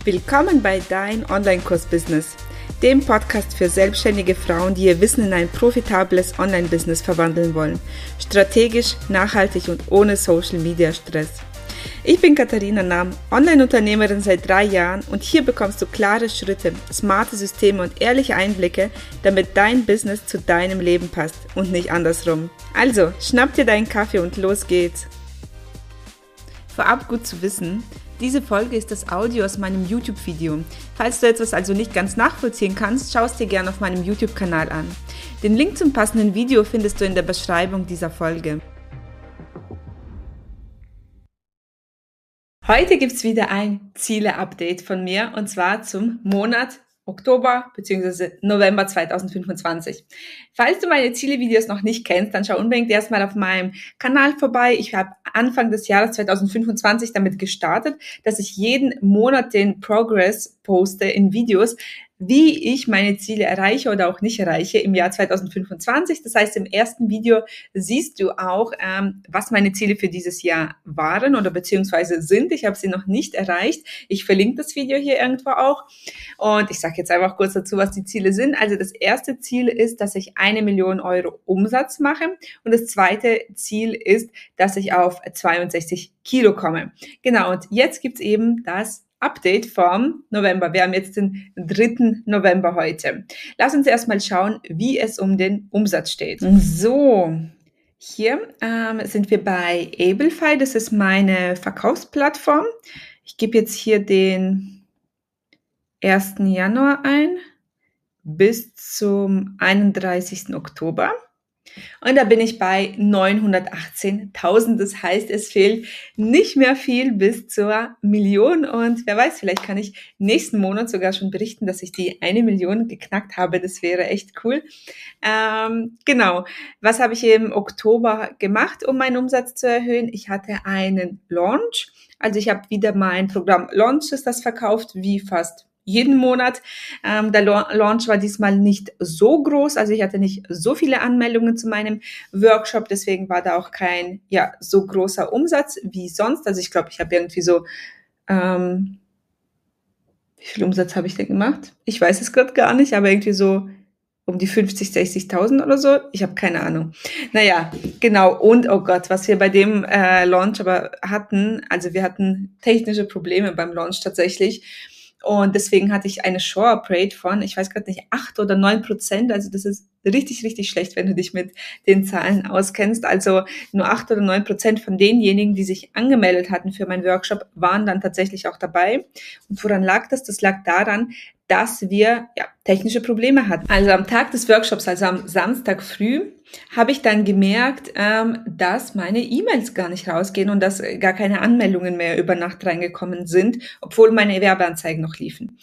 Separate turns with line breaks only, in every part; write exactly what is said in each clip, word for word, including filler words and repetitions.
Willkommen bei Dein Online-Kurs-Business, dem Podcast für selbstständige Frauen, die ihr Wissen in ein profitables Online-Business verwandeln wollen. Strategisch, nachhaltig und ohne Social-Media-Stress. Ich bin Katharina Nahm, Online-Unternehmerin seit drei Jahren und hier bekommst du klare Schritte, smarte Systeme und ehrliche Einblicke, damit dein Business zu deinem Leben passt und nicht andersrum. Also, schnapp dir deinen Kaffee und los geht's! Vorab gut zu wissen, diese Folge ist das Audio aus meinem YouTube-Video. Falls du etwas also nicht ganz nachvollziehen kannst, schau es dir gerne auf meinem YouTube-Kanal an. Den Link zum passenden Video findest du in der Beschreibung dieser Folge. Heute gibt es wieder ein Ziele-Update von mir und zwar zum Monat Oktober bzw. November zweitausendfünfundzwanzig. Falls du meine Ziele-Videos noch nicht kennst, dann schau unbedingt erstmal auf meinem Kanal vorbei. Ich habe Anfang des Jahres zweitausendfünfundzwanzig damit gestartet, dass ich jeden Monat den Progress poste in Videos, wie ich meine Ziele erreiche oder auch nicht erreiche im Jahr zweitausendfünfundzwanzig. Das heißt, im ersten Video siehst du auch, ähm, was meine Ziele für dieses Jahr waren oder beziehungsweise sind. Ich habe sie noch nicht erreicht. Ich verlinke das Video hier irgendwo auch. Und ich sage jetzt einfach kurz dazu, was die Ziele sind. Also das erste Ziel ist, dass ich eine Million Euro Umsatz mache. Und das zweite Ziel ist, dass ich auf zweiundsechzig Kilo komme. Genau, und jetzt gibt's eben das Update vom November. Wir haben jetzt den dritten November heute. Lass uns erstmal schauen, wie es um den Umsatz steht. So, hier ähm, sind wir bei Ablefy. Das ist meine Verkaufsplattform. Ich gebe jetzt hier den ersten Januar ein bis zum einunddreißigsten Oktober. Und da bin ich bei neunhundertachtzehntausend. Das heißt, es fehlt nicht mehr viel bis zur Million. Und wer weiß, vielleicht kann ich nächsten Monat sogar schon berichten, dass ich die eine Million geknackt habe. Das wäre echt cool. Ähm, genau. Was habe ich im Oktober gemacht, um meinen Umsatz zu erhöhen? Ich hatte einen Launch. Also ich habe wieder mein Programm Launch, ist das verkauft, wie fast jeden Monat. Ähm, der Launch war diesmal nicht so groß, also ich hatte nicht so viele Anmeldungen zu meinem Workshop, deswegen war da auch kein ja so großer Umsatz wie sonst. Also ich glaube, ich habe irgendwie so, ähm, wie viel Umsatz habe ich denn gemacht? Ich weiß es gerade gar nicht, aber irgendwie so um die fünfzig, sechzigtausend oder so. Ich habe keine Ahnung. Naja, genau. Und, oh Gott, was wir bei dem äh, Launch aber hatten, also wir hatten technische Probleme beim Launch tatsächlich. Und deswegen hatte ich eine Short Rate von, ich weiß gerade nicht, acht oder neun Prozent. Also das ist richtig, richtig schlecht, wenn du dich mit den Zahlen auskennst. Also nur acht oder neun Prozent von denjenigen, die sich angemeldet hatten für meinen Workshop, waren dann tatsächlich auch dabei. Und woran lag das? Das lag daran, dass wir ja technische Probleme hatten. Also am Tag des Workshops, also am Samstag früh, habe ich dann gemerkt, ähm, dass meine E-Mails gar nicht rausgehen und dass gar keine Anmeldungen mehr über Nacht reingekommen sind, obwohl meine Werbeanzeigen noch liefen.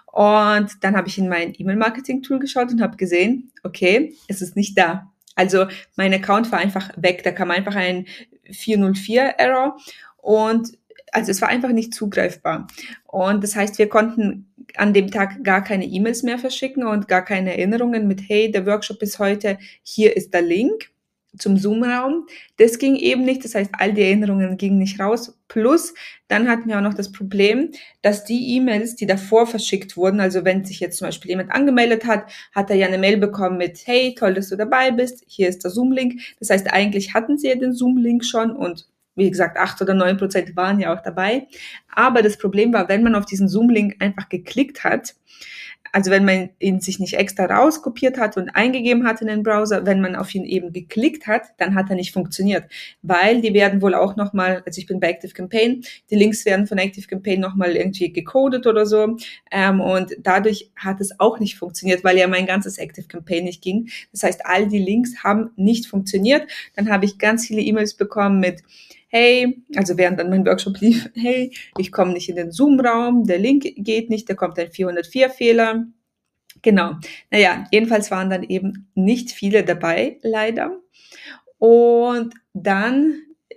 Und dann habe ich in mein E-Mail-Marketing-Tool geschaut und habe gesehen, okay, es ist nicht da. Also mein Account war einfach weg, da kam einfach ein vier null vier Error und also es war einfach nicht zugreifbar. Und das heißt, wir konnten an dem Tag gar keine E-Mails mehr verschicken und gar keine Erinnerungen mit, hey, der Workshop ist heute, hier ist der Link zum Zoom-Raum. Das ging eben nicht, das heißt, all die Erinnerungen gingen nicht raus. Plus, dann hatten wir auch noch das Problem, dass die E-Mails, die davor verschickt wurden, also wenn sich jetzt zum Beispiel jemand angemeldet hat, hat er ja eine Mail bekommen mit, hey, toll, dass du dabei bist, hier ist der Zoom-Link. Das heißt, eigentlich hatten sie ja den Zoom-Link schon und wie gesagt, acht oder neun Prozent waren ja auch dabei. Aber das Problem war, wenn man auf diesen Zoom-Link einfach geklickt hat, also wenn man ihn sich nicht extra rauskopiert hat und eingegeben hat in den Browser, wenn man auf ihn eben geklickt hat, dann hat er nicht funktioniert. Weil die werden wohl auch nochmal, also ich bin bei ActiveCampaign, die Links werden von ActiveCampaign nochmal irgendwie gecodet oder so. Ähm, und dadurch hat es auch nicht funktioniert, weil ja mein ganzes ActiveCampaign nicht ging. Das heißt, all die Links haben nicht funktioniert. Dann habe ich ganz viele E-Mails bekommen mit, hey, also während dann mein Workshop lief, hey, ich komme nicht in den Zoom-Raum, der Link geht nicht, da kommt ein vierhundertvier Fehler. Genau, naja, jedenfalls waren dann eben nicht viele dabei, leider. Und dann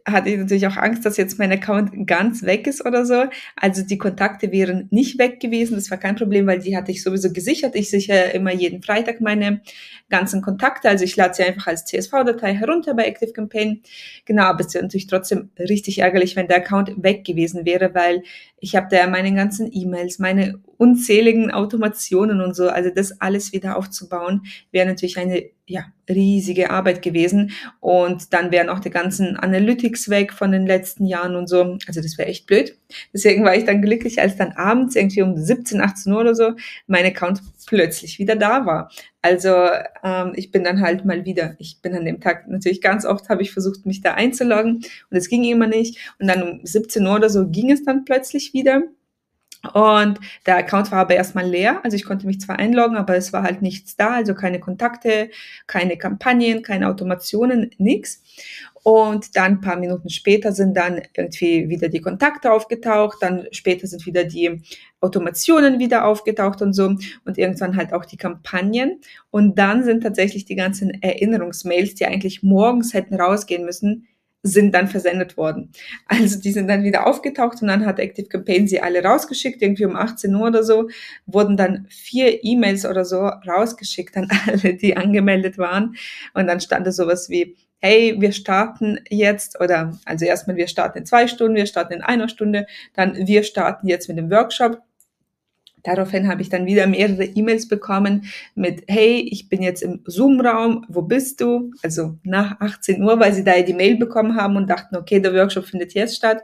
hatte ich natürlich auch Angst, dass jetzt mein Account ganz weg ist oder so. Also die Kontakte wären nicht weg gewesen. Das war kein Problem, weil die hatte ich sowieso gesichert. Ich sichere immer jeden Freitag meine ganzen Kontakte. Also ich lade sie einfach als C S V-Datei herunter bei ActiveCampaign. Genau, aber es wäre natürlich trotzdem richtig ärgerlich, wenn der Account weg gewesen wäre, weil ich habe da meine ganzen E-Mails, meine unzähligen Automationen und so. Also das alles wieder aufzubauen, wäre natürlich eine ja, riesige Arbeit gewesen. Und dann wären auch die ganzen Analytics weg von den letzten Jahren und so. Also das wäre echt blöd. Deswegen war ich dann glücklich, als dann abends irgendwie um siebzehn, achtzehn Uhr oder so mein Account plötzlich wieder da war. Also ähm, ich bin dann halt mal wieder, ich bin an dem Tag natürlich ganz oft, habe ich versucht, mich da einzuloggen und es ging immer nicht. Und dann um siebzehn Uhr oder so ging es dann plötzlich wieder. Und der Account war aber erstmal leer, also ich konnte mich zwar einloggen, aber es war halt nichts da, also keine Kontakte, keine Kampagnen, keine Automationen, nix. Und dann ein paar Minuten später sind dann irgendwie wieder die Kontakte aufgetaucht, dann später sind wieder die Automationen wieder aufgetaucht und so und irgendwann halt auch die Kampagnen. Und dann sind tatsächlich die ganzen Erinnerungsmails, die eigentlich morgens hätten rausgehen müssen, sind dann versendet worden. Also die sind dann wieder aufgetaucht und dann hat ActiveCampaign sie alle rausgeschickt, irgendwie um achtzehn Uhr oder so, wurden dann vier E-Mails oder so rausgeschickt an alle, die angemeldet waren. Und dann stand da sowas wie, hey, wir starten jetzt, oder also erstmal, wir starten in zwei Stunden, wir starten in einer Stunde, dann wir starten jetzt mit dem Workshop. Daraufhin habe ich dann wieder mehrere E-Mails bekommen mit, hey, ich bin jetzt im Zoom-Raum, wo bist du? Also nach achtzehn Uhr, weil sie da die Mail bekommen haben und dachten, okay, der Workshop findet jetzt statt.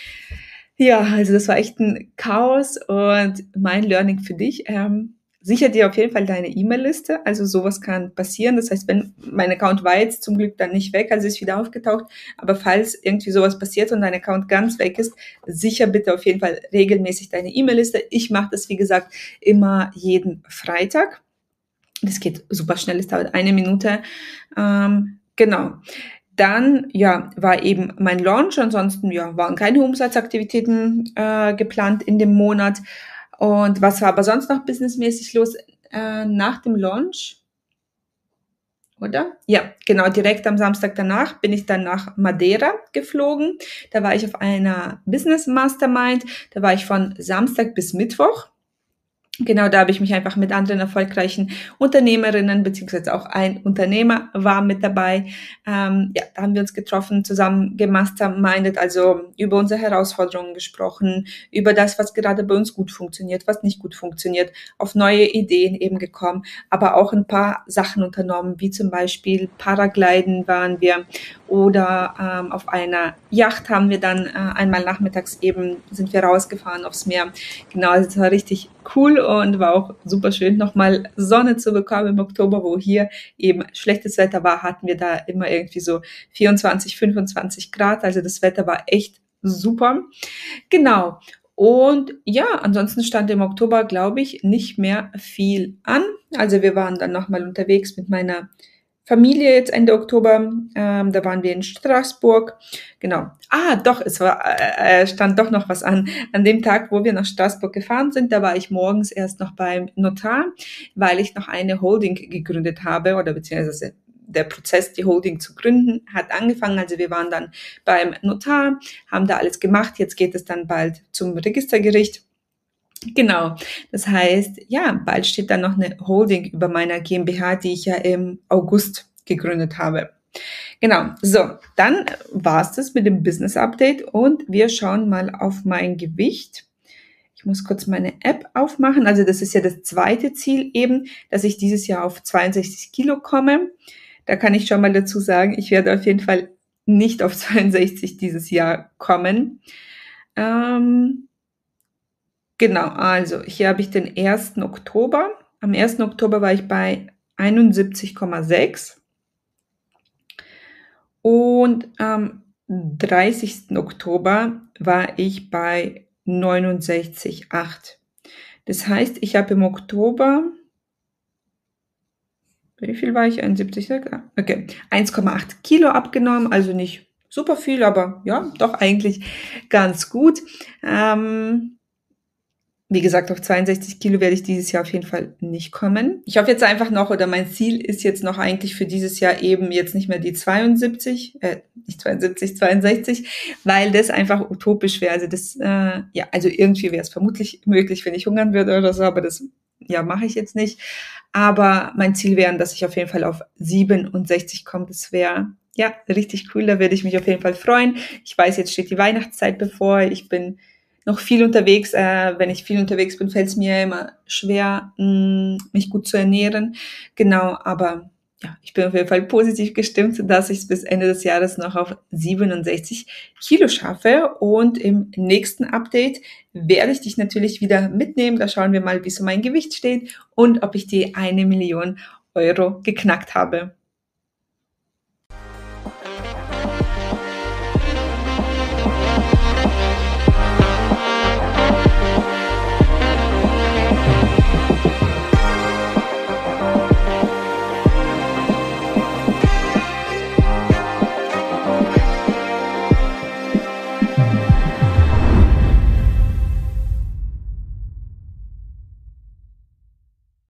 Ja, also das war echt ein Chaos und mein Learning für dich. Ähm, sicher dir auf jeden Fall deine E-Mail-Liste, also sowas kann passieren. Das heißt, wenn mein Account war jetzt zum Glück dann nicht weg, also ist wieder aufgetaucht, aber falls irgendwie sowas passiert und dein Account ganz weg ist, sicher bitte auf jeden Fall regelmäßig deine E-Mail-Liste. Ich mache das, wie gesagt, immer jeden Freitag. Das geht super schnell, es dauert eine Minute. Ähm, genau. Dann, ja, war eben mein Launch. Ansonsten, ja, waren keine Umsatzaktivitäten äh, geplant in dem Monat. Und was war aber sonst noch businessmäßig los äh, nach dem Launch? Oder? Ja, genau, direkt am Samstag danach bin ich dann nach Madeira geflogen. Da war ich auf einer Business Mastermind. Da war ich von Samstag bis Mittwoch. Genau, da habe ich mich einfach mit anderen erfolgreichen Unternehmerinnen, beziehungsweise auch ein Unternehmer war mit dabei. Ähm, ja, da haben wir uns getroffen, zusammen gemastermindet, also über unsere Herausforderungen gesprochen, über das, was gerade bei uns gut funktioniert, was nicht gut funktioniert, auf neue Ideen eben gekommen, aber auch ein paar Sachen unternommen, wie zum Beispiel Paragliden waren wir oder ähm, auf einer Yacht haben wir dann äh, einmal nachmittags eben, sind wir rausgefahren aufs Meer. Genau, also es war richtig cool und war auch super schön, nochmal Sonne zu bekommen im Oktober, wo hier eben schlechtes Wetter war, hatten wir da immer irgendwie so vierundzwanzig, fünfundzwanzig Grad, also das Wetter war echt super. Genau. Und ja, ansonsten stand im Oktober, glaube ich, nicht mehr viel an. Also wir waren dann nochmal unterwegs mit meiner Familie jetzt Ende Oktober, ähm, da waren wir in Straßburg, genau. Ah, doch, es war, äh, stand doch noch was an. An dem Tag, wo wir nach Straßburg gefahren sind, da war ich morgens erst noch beim Notar, weil ich noch eine Holding gegründet habe, oder beziehungsweise der Prozess, die Holding zu gründen, hat angefangen. Also wir waren dann beim Notar, haben da alles gemacht. Jetzt geht es dann bald zum Registergericht. Genau, das heißt, ja, bald steht dann noch eine Holding über meiner GmbH, die ich ja im August gegründet habe. Genau, so, dann war's das mit dem Business Update und wir schauen mal auf mein Gewicht. Ich muss kurz meine App aufmachen. Also das ist ja das zweite Ziel eben, dass ich dieses Jahr auf zweiundsechzig Kilo komme. Da kann ich schon mal dazu sagen, ich werde auf jeden Fall nicht auf zweiundsechzig dieses Jahr kommen. Ähm, Genau, also hier habe ich den ersten Oktober. Am ersten Oktober war ich bei einundsiebzig Komma sechs und am dreißigsten Oktober war ich bei neunundsechzig Komma acht. Das heißt, ich habe im Oktober, wie viel war ich? einundsiebzig, okay, eins Komma acht Kilo abgenommen, also nicht super viel, aber ja, doch eigentlich ganz gut. Ähm, Wie gesagt, auf zweiundsechzig Kilo werde ich dieses Jahr auf jeden Fall nicht kommen. Ich hoffe jetzt einfach noch, oder mein Ziel ist jetzt noch eigentlich für dieses Jahr eben jetzt nicht mehr die zweiundsiebzig, äh, nicht zweiundsiebzig, zweiundsechzig, weil das einfach utopisch wäre. Also das, äh, ja, also irgendwie wäre es vermutlich möglich, wenn ich hungern würde oder so, aber das, ja, mache ich jetzt nicht. Aber mein Ziel wäre, dass ich auf jeden Fall auf siebenundsechzig komme. Das wäre, ja, richtig cool. Da würde ich mich auf jeden Fall freuen. Ich weiß, jetzt steht die Weihnachtszeit bevor. Ich bin noch viel unterwegs. Äh, wenn ich viel unterwegs bin, fällt es mir immer schwer, mh, mich gut zu ernähren. Genau, aber ja, ich bin auf jeden Fall positiv gestimmt, dass ich es bis Ende des Jahres noch auf siebenundsechzig Kilo schaffe. Und im nächsten Update werde ich dich natürlich wieder mitnehmen. Da schauen wir mal, wie so mein Gewicht steht und ob ich die eine Million Euro geknackt habe.